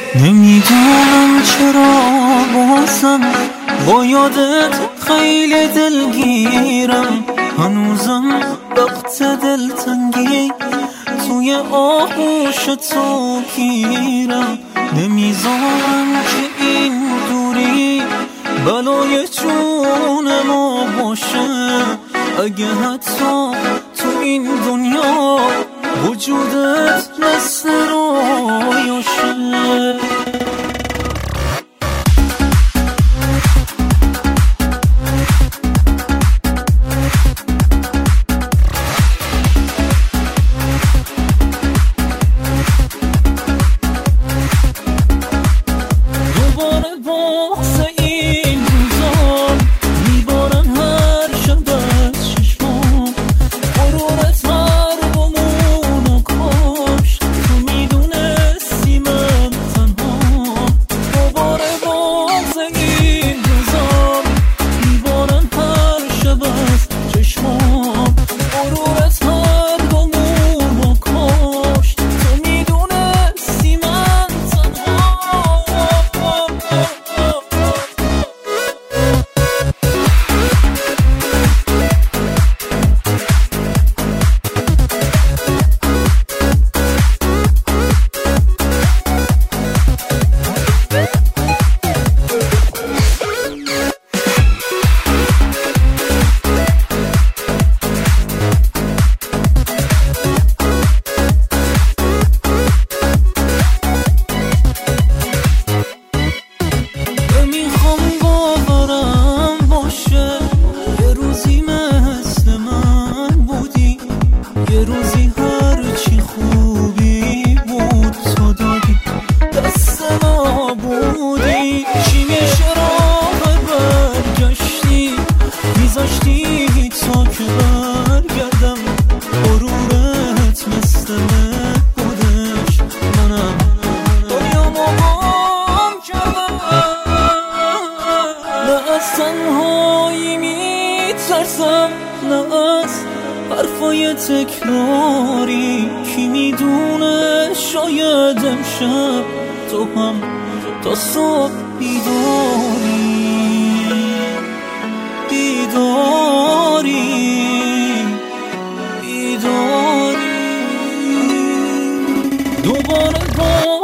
نمیدونم چرا بازم با یادت خیلی دلگیرم، هنوزم وقت دلتنگی توی آغوش تو گیرم. نمیذارم که این دوری بلای جون ما باشه، اگه حتی تو این دنیا وجودت مثل رویاشه. یه روزی هرچی خوبی بود تو دادی دست ما بودی، چی میشه راه برگشتی میذاشتی تا که برگردم. غرورت مثل من بودش، منم دنیا مقام کردم. نه از تنهایی میترسم، نه از حرفای تکراری، کی میدونه شاید امشب تو هم تا صبح بیداری دوباره